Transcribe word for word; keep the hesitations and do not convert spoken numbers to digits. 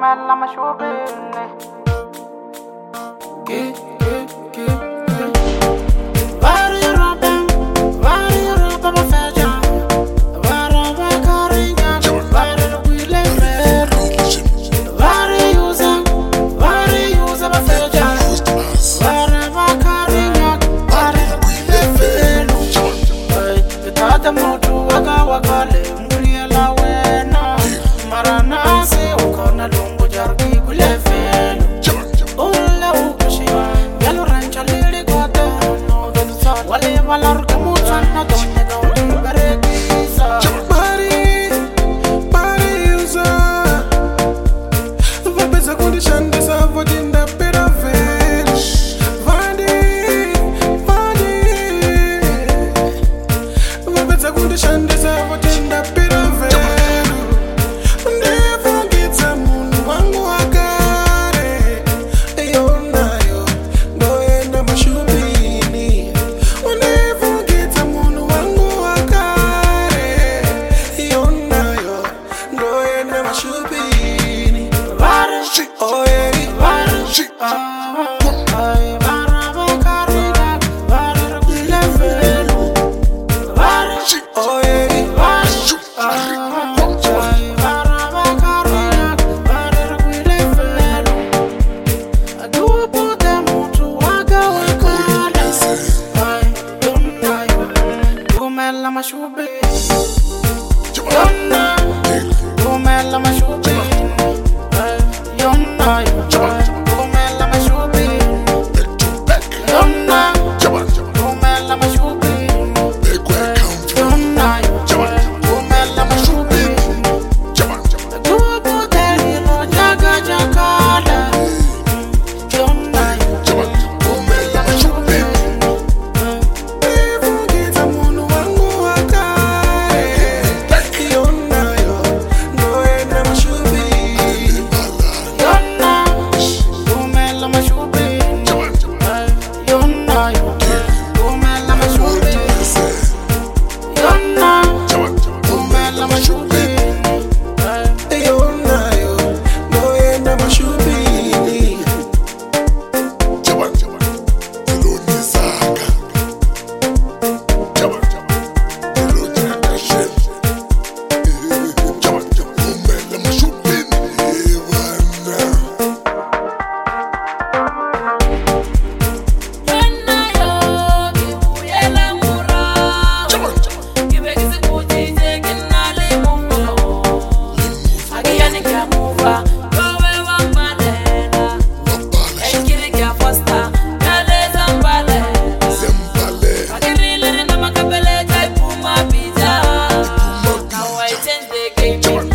kumela mashubini. Ki, ki, ki, ki. Vari Europa, vari Europa bafeja. Vari bakarinya, vari wile veru. Vari yuza, vari yuza bafeja. Vari bakarinya, vari wile veru. Tata mutu waka wakale, mkulia la wena. Marana se ukona lungu jargi kule velu. Ula ukushi, yalu rancha lili kwata. Wale valar kamuchana donye gauli barekisa. Bari, bari uza. Vapesa kundi shande sa vodinda pera velu. Vandi, vandi. Vapesa kundi shande sa vodinda pera velu. Oh yeah, Vari, ay, vari bakarinya, vari wile veru. Vari, oh yeah, vari, ay, vari bakarinya, vari wile veru. Aduwa puta mutu waka wakale. Ay, yonna yo, kumela mashubini. Yonna, kumela mashubini. Ay, yonna yo. Change the game.